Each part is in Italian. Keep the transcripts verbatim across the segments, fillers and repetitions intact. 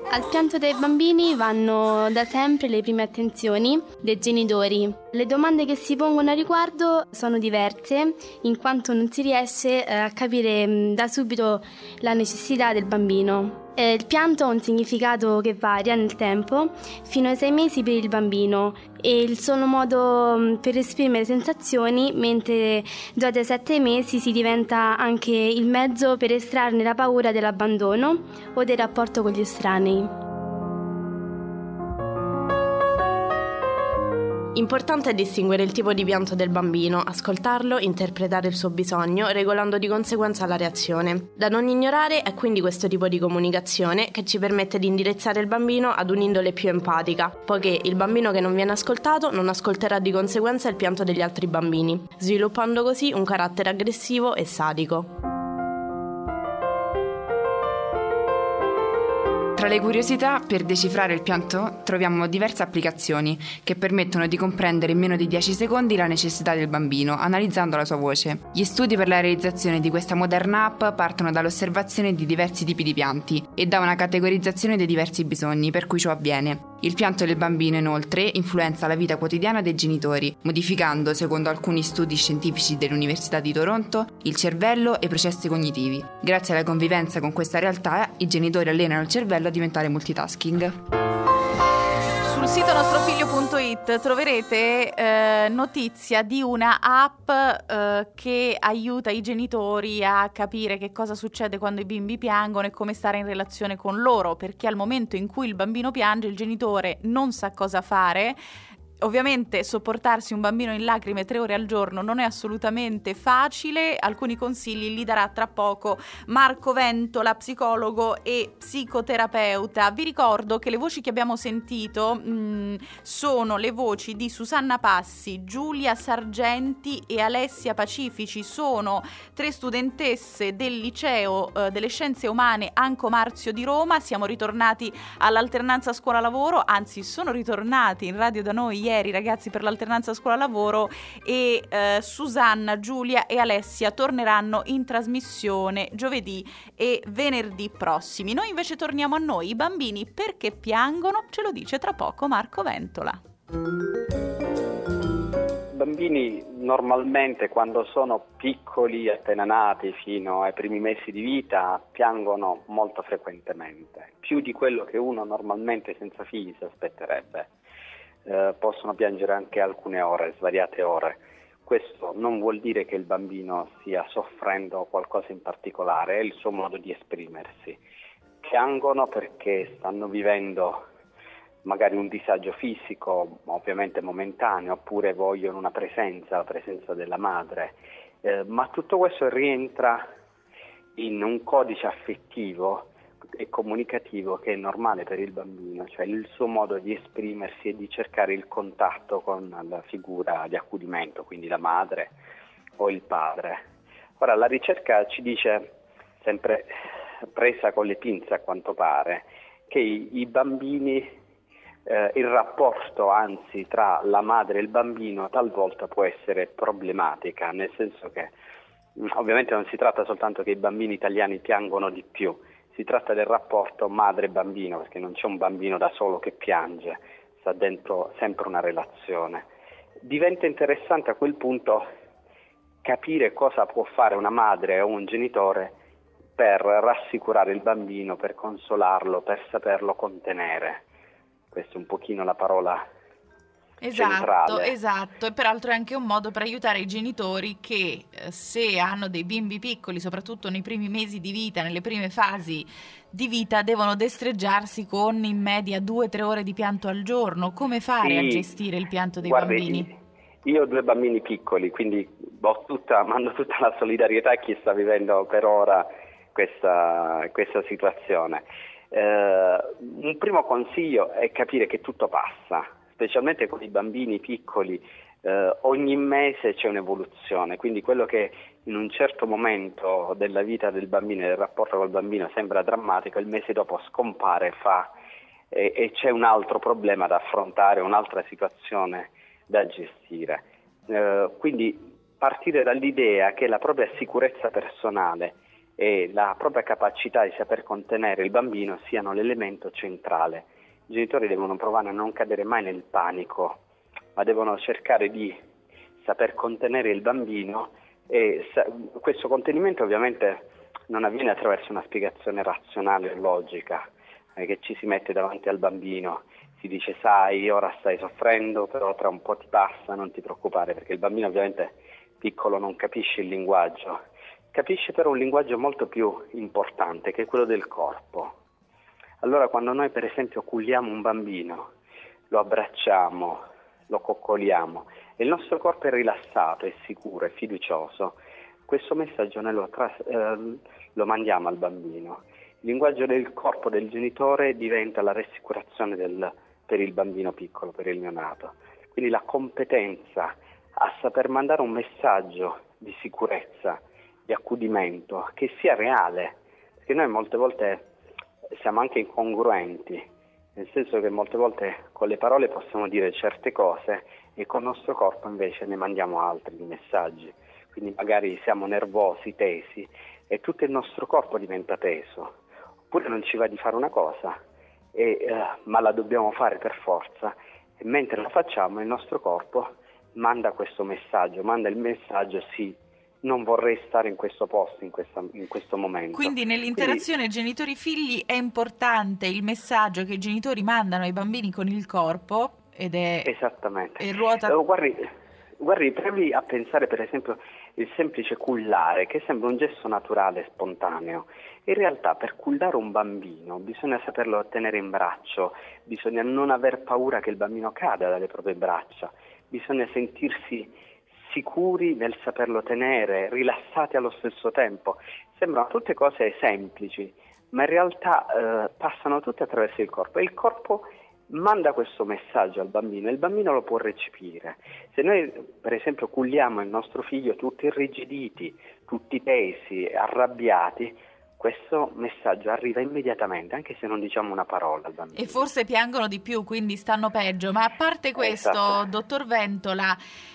Al pianto dei bambini vanno da sempre le prime attenzioni dei genitori. Le domande che si pongono a riguardo sono diverse, in quanto non si riesce a capire da subito la necessità del bambino. Il pianto ha un significato che varia nel tempo, fino ai sei mesi per il bambino, e il solo modo per esprimere sensazioni, mentre già dai sette mesi si diventa anche il mezzo per estrarne la paura dell'abbandono o del rapporto con gli estranei. Importante è distinguere il tipo di pianto del bambino, ascoltarlo, interpretare il suo bisogno, regolando di conseguenza la reazione. Da non ignorare è quindi questo tipo di comunicazione che ci permette di indirizzare il bambino ad un'indole più empatica, poiché il bambino che non viene ascoltato non ascolterà di conseguenza il pianto degli altri bambini, sviluppando così un carattere aggressivo e sadico. Tra le curiosità, per decifrare il pianto troviamo diverse applicazioni che permettono di comprendere in meno di dieci secondi la necessità del bambino, analizzando la sua voce. Gli studi per la realizzazione di questa moderna app partono dall'osservazione di diversi tipi di pianti e da una categorizzazione dei diversi bisogni per cui ciò avviene. Il pianto del bambino, inoltre, influenza la vita quotidiana dei genitori, modificando, secondo alcuni studi scientifici dell'Università di Toronto, il cervello e i processi cognitivi. Grazie alla convivenza con questa realtà, i genitori allenano il cervello a diventare multitasking. Sul sito nostrofiglio punto it troverete eh, notizia di una app eh, che aiuta i genitori a capire che cosa succede quando i bimbi piangono e come stare in relazione con loro, perché al momento in cui il bambino piange il genitore non sa cosa fare. Ovviamente sopportarsi un bambino in lacrime tre ore al giorno non è assolutamente facile, alcuni consigli li darà tra poco Marco Ventola, psicologo e psicoterapeuta. Vi ricordo che le voci che abbiamo sentito mh, sono le voci di Susanna Passi, Giulia Sargenti e Alessia Pacifici, sono tre studentesse del liceo eh, delle scienze umane Anco Marzio di Roma. Siamo ritornati all'alternanza scuola-lavoro, anzi sono ritornati in radio da noi ieri ragazzi per l'alternanza scuola-lavoro e eh, Susanna, Giulia e Alessia torneranno in trasmissione giovedì e venerdì prossimi. Noi invece torniamo a noi. I bambini perché piangono? Ce lo dice tra poco Marco Ventola. I bambini normalmente quando sono piccoli, appena nati fino ai primi mesi di vita, piangono molto frequentemente, più di quello che uno normalmente senza figli si aspetterebbe. Eh, possono piangere anche alcune ore, svariate ore. Questo non vuol dire che il bambino stia soffrendo qualcosa in particolare, è il suo modo di esprimersi. Piangono perché stanno vivendo magari un disagio fisico, ovviamente momentaneo, oppure vogliono una presenza, la presenza della madre, eh, ma tutto questo rientra in un codice affettivo e comunicativo che è normale per il bambino, cioè il suo modo di esprimersi e di cercare il contatto con la figura di accudimento, quindi la madre o il padre. Ora la ricerca ci dice, sempre presa con le pinze a quanto pare, che i, i bambini, eh, il rapporto anzi tra la madre e il bambino talvolta può essere problematica, nel senso che ovviamente non si tratta soltanto che i bambini italiani piangono di più, si tratta del rapporto madre-bambino, perché non c'è un bambino da solo che piange, sta dentro sempre una relazione. Diventa interessante a quel punto capire cosa può fare una madre o un genitore per rassicurare il bambino, per consolarlo, per saperlo contenere. Questa è un pochino la parola Esatto, centrale. esatto, e peraltro è anche un modo per aiutare i genitori che eh, se hanno dei bimbi piccoli, soprattutto nei primi mesi di vita, nelle prime fasi di vita, devono destreggiarsi con in media due o tre ore di pianto al giorno. Come fare Sì, a gestire il pianto dei guardi, bambini? Io ho due bambini piccoli, quindi ho tutta, mando tutta la solidarietà a chi sta vivendo per ora questa, questa situazione. Eh, un primo consiglio è capire che tutto passa, specialmente con i bambini piccoli. Eh, ogni mese c'è un'evoluzione, quindi quello che in un certo momento della vita del bambino, del rapporto col bambino sembra drammatico, il mese dopo scompare fa, e, e c'è un altro problema da affrontare, un'altra situazione da gestire. Eh, quindi partire dall'idea che la propria sicurezza personale e la propria capacità di saper contenere il bambino siano l'elemento centrale. I genitori devono provare a non cadere mai nel panico, ma devono cercare di saper contenere il bambino, e sa- questo contenimento ovviamente non avviene attraverso una spiegazione razionale o logica, eh, che ci si mette davanti al bambino, si dice sai ora stai soffrendo però tra un po' ti passa, non ti preoccupare, perché il bambino ovviamente piccolo non capisce il linguaggio, capisce però un linguaggio molto più importante che è quello del corpo. Allora quando noi per esempio culliamo un bambino, lo abbracciamo, lo coccoliamo e il nostro corpo è rilassato, è sicuro, è fiducioso, questo messaggio noi lo, tras- eh, lo mandiamo al bambino. Il linguaggio del corpo del genitore diventa la rassicurazione del, per il bambino piccolo, per il neonato. Quindi la competenza a saper mandare un messaggio di sicurezza, di accudimento, che sia reale, perché noi molte volte siamo anche incongruenti, nel senso che molte volte con le parole possiamo dire certe cose e con il nostro corpo invece ne mandiamo altri messaggi, quindi magari siamo nervosi, tesi e tutto il nostro corpo diventa teso, oppure non ci va di fare una cosa, e, eh, ma la dobbiamo fare per forza e mentre la facciamo il nostro corpo manda questo messaggio, manda il messaggio sì, non vorrei stare in questo posto, in, questa, in questo momento. Quindi nell'interazione Quindi... genitori-figli è importante il messaggio che i genitori mandano ai bambini con il corpo ed è... Esattamente. E ruota... Uh, guardi, guardi, provi a pensare per esempio il semplice cullare, che sembra un gesto naturale, spontaneo. In realtà per cullare un bambino bisogna saperlo tenere in braccio, bisogna non aver paura che il bambino cada dalle proprie braccia, bisogna sentirsi sicuri nel saperlo tenere, rilassati allo stesso tempo. Sembrano tutte cose semplici, ma in realtà eh, passano tutte attraverso il corpo e il corpo manda questo messaggio al bambino e il bambino lo può recepire. Se noi per esempio culliamo il nostro figlio tutti irrigiditi, tutti tesi, arrabbiati, questo messaggio arriva immediatamente, anche se non diciamo una parola al bambino. E forse piangono di più, quindi stanno peggio. Ma a parte questo, esatto. Dottor Ventola,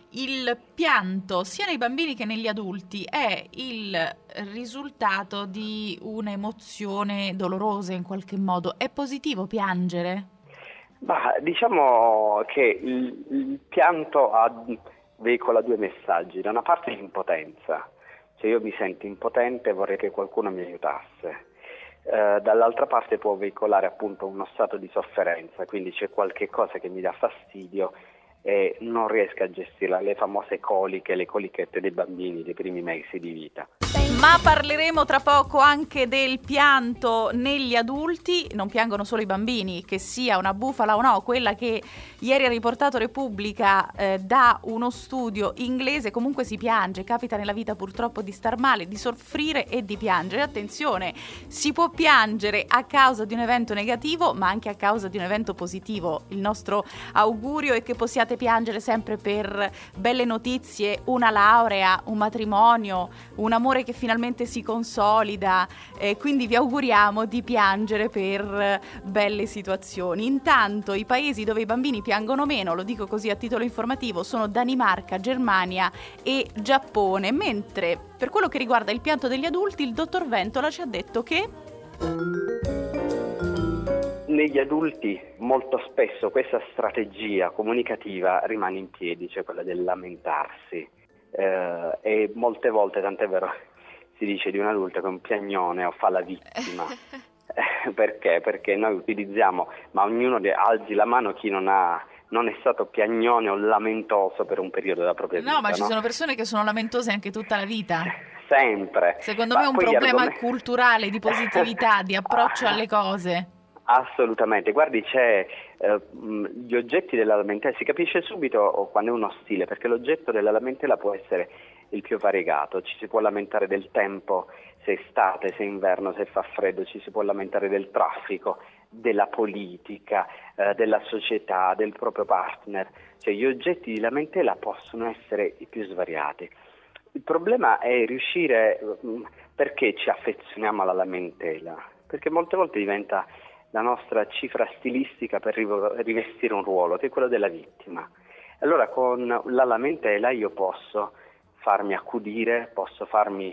il pianto sia nei bambini che negli adulti è il risultato di un'emozione dolorosa in qualche modo. È positivo piangere? Bah, diciamo che il, il pianto ha, veicola due messaggi. Da una parte l'impotenza, cioè io mi sento impotente e vorrei che qualcuno mi aiutasse. Uh, dall'altra parte può veicolare appunto uno stato di sofferenza, quindi c'è qualche cosa che mi dà fastidio e non riesco a gestirla, le famose coliche, le colichette dei bambini dei primi mesi di vita. Ma parleremo tra poco anche del pianto negli adulti. Non piangono solo i bambini, che sia una bufala o no, quella che ieri ha riportato Repubblica eh, da uno studio inglese, comunque si piange, capita nella vita purtroppo di star male, di soffrire e di piangere. Attenzione, si può piangere a causa di un evento negativo, ma anche a causa di un evento positivo. Il nostro augurio è che possiate piangere sempre per belle notizie, una laurea, un matrimonio, un amore che finalmente si consolida, eh, quindi vi auguriamo di piangere per belle situazioni. Intanto i paesi dove i bambini piangono meno, lo dico così a titolo informativo, sono Danimarca, Germania e Giappone, mentre per quello che riguarda il pianto degli adulti il dottor Ventola ci ha detto che negli adulti molto spesso questa strategia comunicativa rimane in piedi, cioè quella del lamentarsi, eh, e molte volte, tant'è vero, si dice di un adulto che è un piagnone o fa la vittima. Eh, perché? Perché noi utilizziamo, ma ognuno alzi la mano chi non ha non è stato piagnone o lamentoso per un periodo della propria vita. No, ma ci no? sono persone che sono lamentose anche tutta la vita. Sempre. Secondo ma me è un problema argom- culturale di positività, di approccio alle cose. Assolutamente, guardi, c'è eh, gli oggetti della lamentela, si capisce subito quando è uno stile, perché l'oggetto della lamentela può essere il più variegato, ci si può lamentare del tempo, se è estate, se è inverno, se fa freddo, ci si può lamentare del traffico, della politica, eh, della società, del proprio partner, cioè gli oggetti di lamentela possono essere i più svariati. Il problema è riuscire, perché ci affezioniamo alla lamentela? Perché molte volte diventa la nostra cifra stilistica per rivestire un ruolo, che è quello della vittima. Allora con la lamentela io posso farmi accudire, posso farmi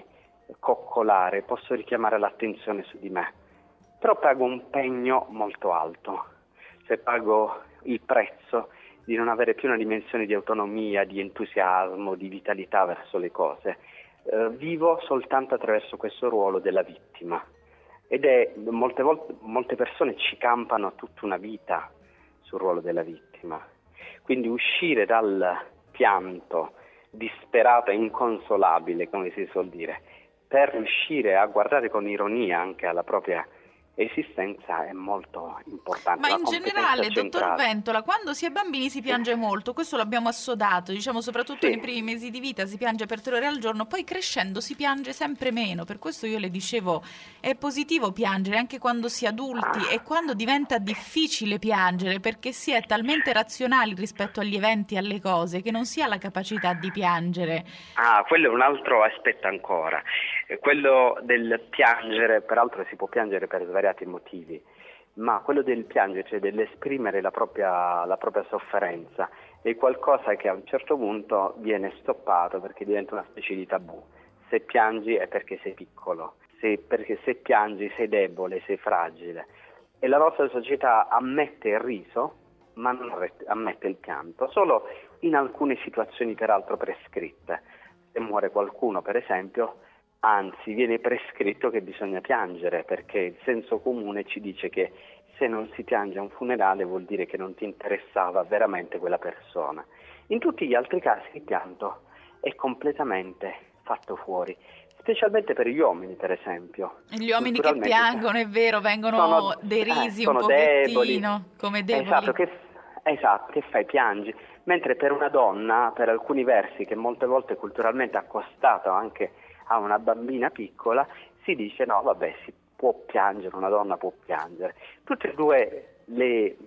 coccolare, posso richiamare l'attenzione su di me, però pago un pegno molto alto, cioè pago il prezzo di non avere più una dimensione di autonomia, di entusiasmo, di vitalità verso le cose. Eh, vivo soltanto attraverso questo ruolo della vittima ed è molte volte molte persone ci campano tutta una vita sul ruolo della vittima. Quindi uscire dal pianto disperato e inconsolabile, come si suol dire, per riuscire a guardare con ironia anche alla propria esistenza è molto importante. Ma in generale, dottor Ventola, quando si è bambini si piange molto, questo l'abbiamo assodato, diciamo soprattutto sì. Nei primi mesi di vita si piange per tre ore al giorno, poi crescendo si piange sempre meno, per questo io le dicevo è positivo piangere anche quando si è adulti ah. e quando diventa difficile piangere perché si è talmente razionali rispetto agli eventi e alle cose che non si ha la capacità di piangere. Ah, quello è un altro aspetto ancora, quello del piangere, peraltro si può piangere per svariati motivi, ma quello del piangere, cioè dell'esprimere la propria, la propria sofferenza, è qualcosa che a un certo punto viene stoppato perché diventa una specie di tabù. Se piangi è perché sei piccolo, se, perché se piangi sei debole, sei fragile. E la nostra società ammette il riso, ma non ammette il pianto, solo in alcune situazioni peraltro prescritte. Se muore qualcuno, per esempio, anzi viene prescritto che bisogna piangere, perché il senso comune ci dice che se non si piange a un funerale vuol dire che non ti interessava veramente quella persona. In tutti gli altri casi il pianto è completamente fatto fuori, specialmente per gli uomini, per esempio. Gli uomini che piangono, è vero, vengono sono, derisi eh, sono un pochettino, deboli. come deboli. Esatto, che, esatto, che fai? Piangi. Mentre per una donna, per alcuni versi che molte volte culturalmente accostato anche a una bambina piccola, si dice no, vabbè, si può piangere, una donna può piangere. Tutte e due le,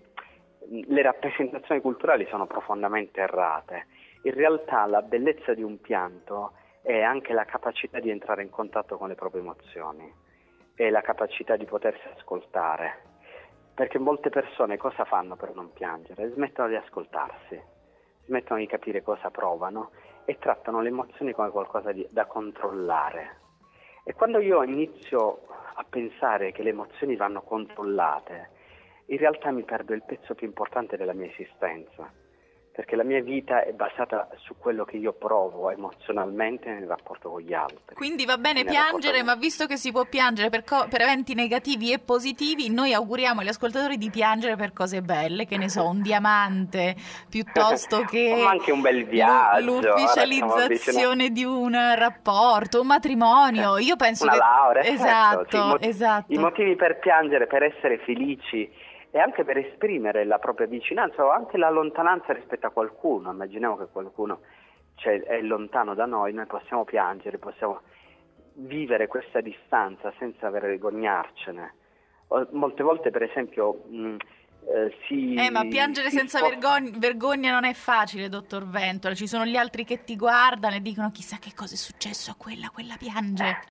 le rappresentazioni culturali sono profondamente errate. In realtà la bellezza di un pianto è anche la capacità di entrare in contatto con le proprie emozioni, è la capacità di potersi ascoltare, perché molte persone cosa fanno per non piangere? Smettono di ascoltarsi, smettono di capire cosa provano e trattano le emozioni come qualcosa di, da controllare. E quando io inizio a pensare che le emozioni vanno controllate, in realtà mi perdo il pezzo più importante della mia esistenza, perché la mia vita è basata su quello che io provo emozionalmente nel rapporto con gli altri. Quindi va bene piangere, ma visto che si può piangere per, co- per eventi negativi e positivi, noi auguriamo agli ascoltatori di piangere per cose belle, che ne so, un diamante, piuttosto che o anche un bel viaggio, l'ufficializzazione di un rapporto, un matrimonio. Io penso una che laurea, esatto, certo. Sì, i mot- esatto. I motivi per piangere, per essere felici e anche per esprimere la propria vicinanza o anche la lontananza rispetto a qualcuno. Immaginiamo che qualcuno cioè, è lontano da noi, noi possiamo piangere, possiamo vivere questa distanza senza vergognarcene. O, molte volte, per esempio, mh, eh, si... Eh, ma piangere senza può... vergogna, vergogna non è facile, dottor Ventola. Ci sono gli altri che ti guardano e dicono chissà che cosa è successo a quella, quella piange.